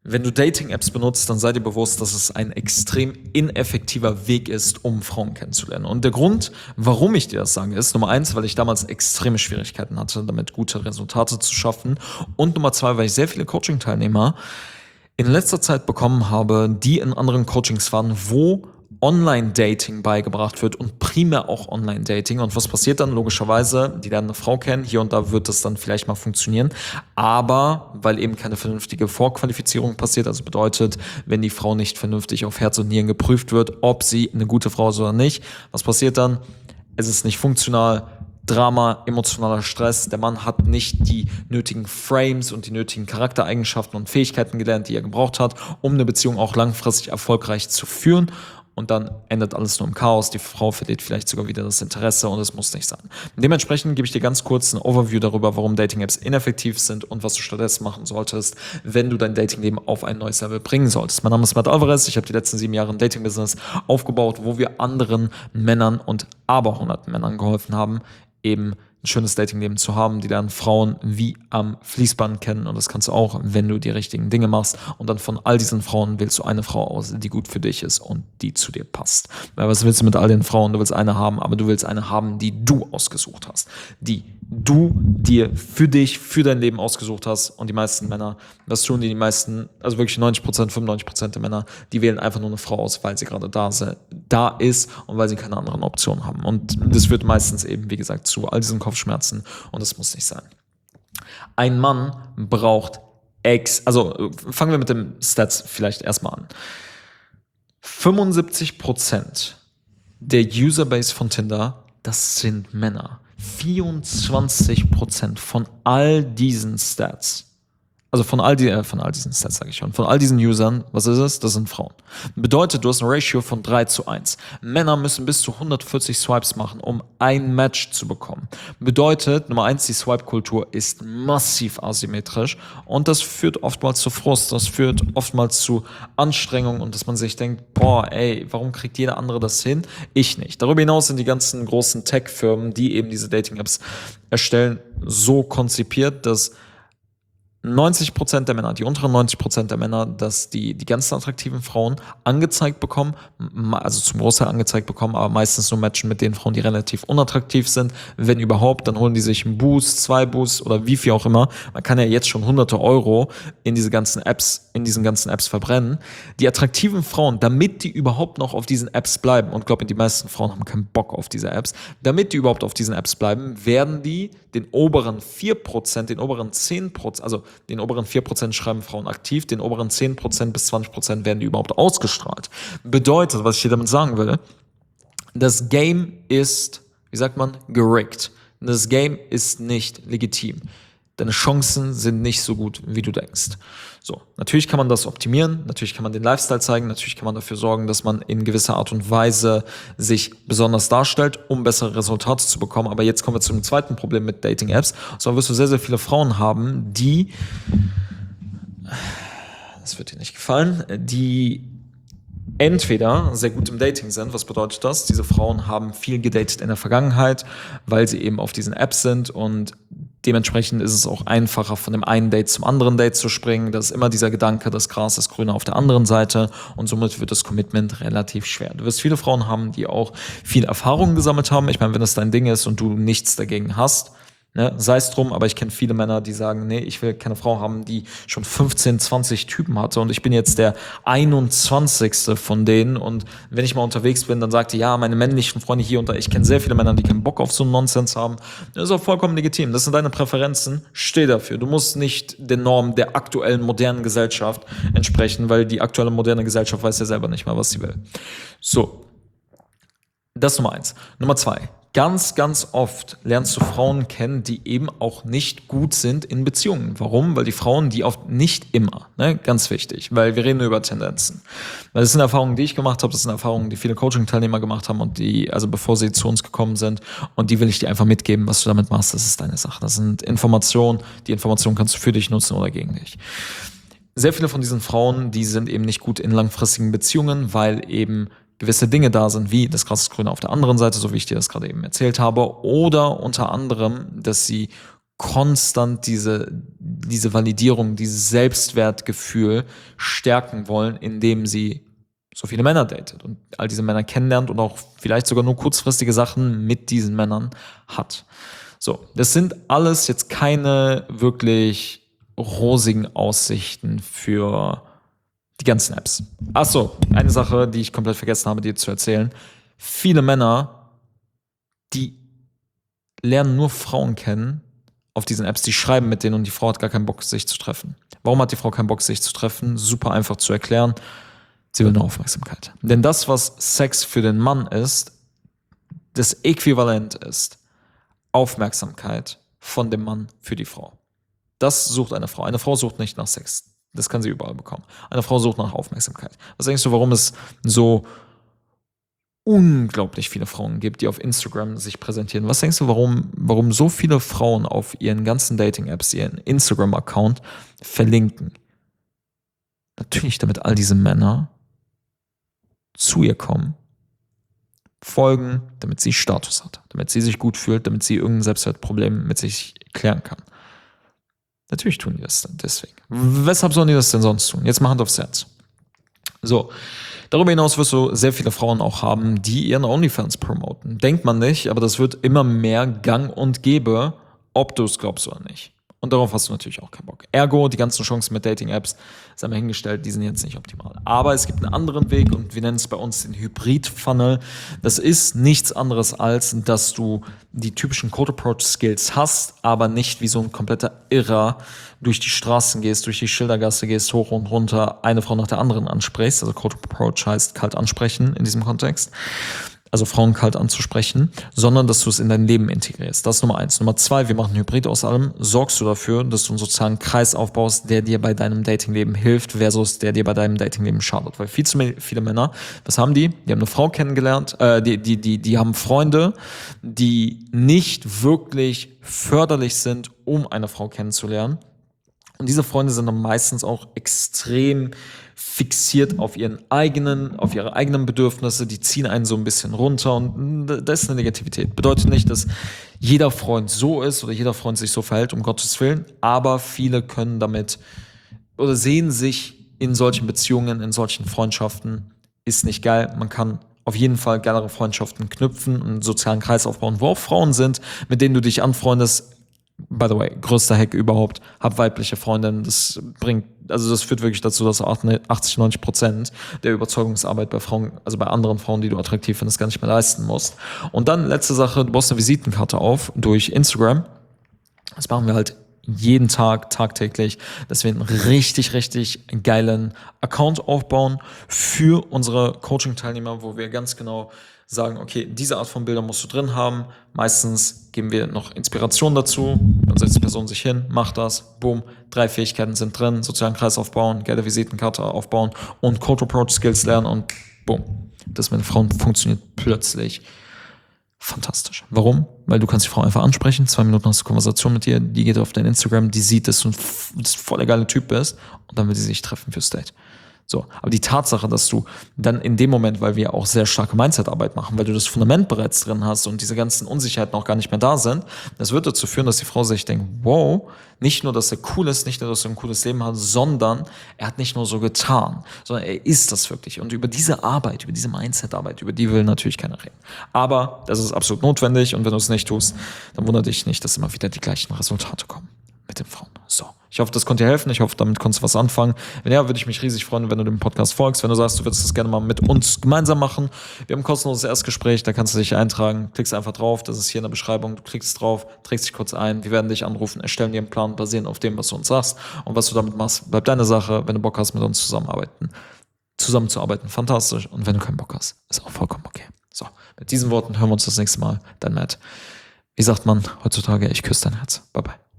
Wenn du Dating-Apps benutzt, dann sei dir bewusst, dass es ein extrem ineffektiver Weg ist, um Frauen kennenzulernen. Und der Grund, warum ich dir das sage, ist Nummer 1, weil ich damals extreme Schwierigkeiten hatte, damit gute Resultate zu schaffen. Und Nummer 2, weil ich sehr viele Coaching-Teilnehmer in letzter Zeit bekommen habe, die in anderen Coachings waren, wo Online-Dating beigebracht wird und primär auch Online-Dating. Und was passiert dann? Logischerweise, die lernen eine Frau kennen, hier und da wird das dann vielleicht mal funktionieren, aber weil eben keine vernünftige Vorqualifizierung passiert, also bedeutet, wenn die Frau nicht vernünftig auf Herz und Nieren geprüft wird, ob sie eine gute Frau ist oder nicht, was passiert dann? Es ist nicht funktional, Drama, emotionaler Stress. Der Mann hat nicht die nötigen Frames und die nötigen Charaktereigenschaften und Fähigkeiten gelernt, die er gebraucht hat, um eine Beziehung auch langfristig erfolgreich zu führen. Und dann endet alles nur im Chaos. Die Frau verliert vielleicht sogar wieder das Interesse und es muss nicht sein. Dementsprechend gebe ich dir ganz kurz ein Overview darüber, warum Dating-Apps ineffektiv sind und was du stattdessen machen solltest, wenn du dein Datingleben auf ein neues Level bringen solltest. Mein Name ist Matt Alvarez. Ich habe die letzten 7 Jahre ein Dating-Business aufgebaut, wo wir anderen Männern und aberhunderten Männern geholfen haben, eben ein schönes Datingleben zu haben. Die lernen Frauen wie am Fließband kennen und das kannst du auch, wenn du die richtigen Dinge machst und dann von all diesen Frauen wählst du eine Frau aus, die gut für dich ist und die zu dir passt. Weil was willst du mit all den Frauen? Du willst eine haben, aber du willst eine haben, die du ausgesucht hast, die du dir für dich, für dein Leben ausgesucht hast. Und die meisten Männer, das tun die meisten, also wirklich 90%, 95% der Männer, die wählen einfach nur eine Frau aus, weil sie gerade da ist und weil sie keine anderen Optionen haben. Und das führt meistens eben, wie gesagt, zu all diesen Kopfschmerzen und das muss nicht sein. Ein Mann braucht also fangen wir mit den Stats vielleicht erstmal an. 75% der Userbase von Tinder, das sind Männer. 24% von all diesen Stats, also von all diesen Stats sage ich schon, von all diesen Usern, was ist es? Das sind Frauen. Bedeutet, du hast ein Ratio von 3:1. Männer müssen bis zu 140 Swipes machen, um ein Match zu bekommen. Bedeutet, Nummer 1, die Swipe-Kultur ist massiv asymmetrisch und das führt oftmals zu Frust, das führt oftmals zu Anstrengung und dass man sich denkt, boah, ey, warum kriegt jeder andere das hin? Ich nicht. Darüber hinaus sind die ganzen großen Tech-Firmen, die eben diese Dating-Apps erstellen, so konzipiert, dass 90% der Männer, die unteren 90% der Männer, dass die ganzen attraktiven Frauen angezeigt bekommen, also zum Großteil angezeigt bekommen, aber meistens nur matchen mit den Frauen, die relativ unattraktiv sind. Wenn überhaupt, dann holen die sich einen Boost, 2 Boosts oder wie viel auch immer. Man kann ja jetzt schon hunderte Euro in diesen ganzen Apps verbrennen. Die attraktiven Frauen, damit die überhaupt noch auf diesen Apps bleiben, und ich glaube, die meisten Frauen haben keinen Bock auf diese Apps, damit die überhaupt auf diesen Apps bleiben, werden die den oberen 4%, den oberen 10%, also den oberen 4% schreiben Frauen aktiv, den oberen 10% bis 20% werden die überhaupt ausgestrahlt. Bedeutet, was ich hier damit sagen will, das Game ist, wie sagt man, gerickt. Das Game ist nicht legitim. Deine Chancen sind nicht so gut, wie du denkst. So, natürlich kann man das optimieren, natürlich kann man den Lifestyle zeigen, natürlich kann man dafür sorgen, dass man in gewisser Art und Weise sich besonders darstellt, um bessere Resultate zu bekommen. Aber jetzt kommen wir zu dem zweiten Problem mit Dating-Apps. Und zwar wirst du sehr, sehr viele Frauen haben, die, das wird dir nicht gefallen, die entweder sehr gut im Dating sind. Was bedeutet das? Diese Frauen haben viel gedatet in der Vergangenheit, weil sie eben auf diesen Apps sind und dementsprechend ist es auch einfacher, von dem einen Date zum anderen Date zu springen. Das ist immer dieser Gedanke, das Gras ist grüner auf der anderen Seite und somit wird das Commitment relativ schwer. Du wirst viele Frauen haben, die auch viel Erfahrung gesammelt haben. Ich meine, wenn das dein Ding ist und du nichts dagegen hast, ne, sei es drum, aber ich kenne viele Männer, die sagen, nee, ich will keine Frau haben, die schon 15, 20 Typen hatte und ich bin jetzt der 21. von denen und wenn ich mal unterwegs bin, dann sagt die, ja, meine männlichen Freunde hier und da, ich kenne sehr viele Männer, die keinen Bock auf so einen Nonsens haben. Das ist auch vollkommen legitim, das sind deine Präferenzen, steh dafür. Du musst nicht den Normen der aktuellen modernen Gesellschaft entsprechen, weil die aktuelle moderne Gesellschaft weiß ja selber nicht mal, was sie will. So, das ist Nummer 1. Nummer 2. Ganz, ganz oft lernst du Frauen kennen, die eben auch nicht gut sind in Beziehungen. Warum? Weil die Frauen, die oft nicht immer, ne, ganz wichtig, weil wir reden über Tendenzen. Weil das sind Erfahrungen, die ich gemacht habe, das sind Erfahrungen, die viele Coaching-Teilnehmer gemacht haben und die, also bevor sie zu uns gekommen sind und die will ich dir einfach mitgeben, was du damit machst, das ist deine Sache. Das sind Informationen, die Informationen kannst du für dich nutzen oder gegen dich. Sehr viele von diesen Frauen, die sind eben nicht gut in langfristigen Beziehungen, weil eben gewisse Dinge da sind, wie das Gras ist grüner auf der anderen Seite, so wie ich dir das gerade eben erzählt habe, oder unter anderem, dass sie konstant diese Validierung, dieses Selbstwertgefühl stärken wollen, indem sie so viele Männer datet und all diese Männer kennenlernt und auch vielleicht sogar nur kurzfristige Sachen mit diesen Männern hat. So, das sind alles jetzt keine wirklich rosigen Aussichten für die ganzen Apps. Achso, eine Sache, die ich komplett vergessen habe, dir zu erzählen. Viele Männer, die lernen nur Frauen kennen auf diesen Apps, die schreiben mit denen und die Frau hat gar keinen Bock, sich zu treffen. Warum hat die Frau keinen Bock, sich zu treffen? Super einfach zu erklären. Sie will nur Aufmerksamkeit. Denn das, was Sex für den Mann ist, das Äquivalent ist Aufmerksamkeit von dem Mann für die Frau. Das sucht eine Frau. Eine Frau sucht nicht nach Sex. Das kann sie überall bekommen. Eine Frau sucht nach Aufmerksamkeit. Was denkst du, warum es so unglaublich viele Frauen gibt, die auf Instagram sich präsentieren? Was denkst du, warum so viele Frauen auf ihren ganzen Dating-Apps, ihren Instagram-Account verlinken? Natürlich, damit all diese Männer zu ihr kommen, folgen, damit sie Status hat, damit sie sich gut fühlt, damit sie irgendein Selbstwertproblem mit sich klären kann. Natürlich tun die das dann deswegen. Weshalb sollen die das denn sonst tun? Jetzt mal Hand aufs Herz. So, darüber hinaus wirst du sehr viele Frauen auch haben, die ihren OnlyFans promoten. Denkt man nicht, aber das wird immer mehr gang und gäbe, ob du es glaubst oder nicht. Und darauf hast du natürlich auch keinen Bock. Ergo, die ganzen Chancen mit Dating-Apps, sei mal hingestellt, die sind jetzt nicht optimal. Aber es gibt einen anderen Weg und wir nennen es bei uns den Hybrid-Funnel. Das ist nichts anderes als, dass du die typischen Code-Approach-Skills hast, aber nicht wie so ein kompletter Irrer durch die Straßen gehst, durch die Schildergasse gehst, hoch und runter, eine Frau nach der anderen ansprichst. Also Code-Approach heißt kalt ansprechen in diesem Kontext. Also Frauen kalt anzusprechen, sondern dass du es in dein Leben integrierst. Das ist Nummer 1. Nummer 2, wir machen Hybrid aus allem. Sorgst du dafür, dass du einen sozialen Kreis aufbaust, der dir bei deinem Datingleben hilft, versus der dir bei deinem Datingleben schadet. Weil viel zu viele Männer, was haben die? Die haben eine Frau kennengelernt, die haben Freunde, die nicht wirklich förderlich sind, um eine Frau kennenzulernen. Und diese Freunde sind dann meistens auch extrem fixiert auf ihre eigenen Bedürfnisse, die ziehen einen so ein bisschen runter und da ist eine Negativität. Bedeutet nicht, dass jeder Freund so ist oder jeder Freund sich so verhält, um Gottes Willen, aber viele können damit oder sehen sich in solchen Beziehungen, in solchen Freundschaften, ist nicht geil. Man kann auf jeden Fall geilere Freundschaften knüpfen und einen sozialen Kreis aufbauen, wo auch Frauen sind, mit denen du dich anfreundest. By the way, größter Hack überhaupt, hab weibliche Freundinnen, das führt wirklich dazu, dass 80-90% der Überzeugungsarbeit bei Frauen, also bei anderen Frauen, die du attraktiv findest, gar nicht mehr leisten musst. Und dann letzte Sache, du baust eine Visitenkarte auf durch Instagram. Das machen wir halt jeden Tag, tagtäglich, dass wir einen richtig, richtig geilen Account aufbauen für unsere Coaching-Teilnehmer, wo wir ganz genau sagen, okay, diese Art von Bildern musst du drin haben. Meistens geben wir noch Inspiration dazu. Dann setzt die Person sich hin, macht das, boom, 3 Fähigkeiten sind drin, sozialen Kreis aufbauen, geile Visitenkarte aufbauen und Code Approach Skills lernen und boom. Das mit Frauen funktioniert plötzlich fantastisch. Warum? Weil du kannst die Frau einfach ansprechen, 2 Minuten hast du Konversation mit ihr, die geht auf dein Instagram, die sieht, dass du voll der geile Typ bist und dann will sie sich treffen fürs Date. So, aber die Tatsache, dass du dann in dem Moment, weil wir auch sehr starke Mindset-Arbeit machen, weil du das Fundament bereits drin hast und diese ganzen Unsicherheiten auch gar nicht mehr da sind, das wird dazu führen, dass die Frau sich denkt, wow, nicht nur, dass er cool ist, nicht nur, dass er ein cooles Leben hat, sondern er hat nicht nur so getan, sondern er ist das wirklich. Und über diese Arbeit, über diese Mindset-Arbeit, über die will natürlich keiner reden. Aber das ist absolut notwendig und wenn du es nicht tust, dann wundert dich nicht, dass immer wieder die gleichen Resultate kommen mit den Frauen. So, ich hoffe, das konnte dir helfen. Ich hoffe, damit konntest du was anfangen. Wenn ja, würde ich mich riesig freuen, wenn du dem Podcast folgst. Wenn du sagst, du würdest das gerne mal mit uns gemeinsam machen. Wir haben ein kostenloses Erstgespräch, da kannst du dich eintragen. Klickst einfach drauf, das ist hier in der Beschreibung. Du klickst drauf, trägst dich kurz ein. Wir werden dich anrufen, erstellen dir einen Plan basierend auf dem, was du uns sagst. Und was du damit machst, bleibt deine Sache. Wenn du Bock hast, mit uns zusammenzuarbeiten, fantastisch. Und wenn du keinen Bock hast, ist auch vollkommen okay. So, mit diesen Worten hören wir uns das nächste Mal. Dein Matt. Wie sagt man heutzutage, ich küsse dein Herz. Bye bye.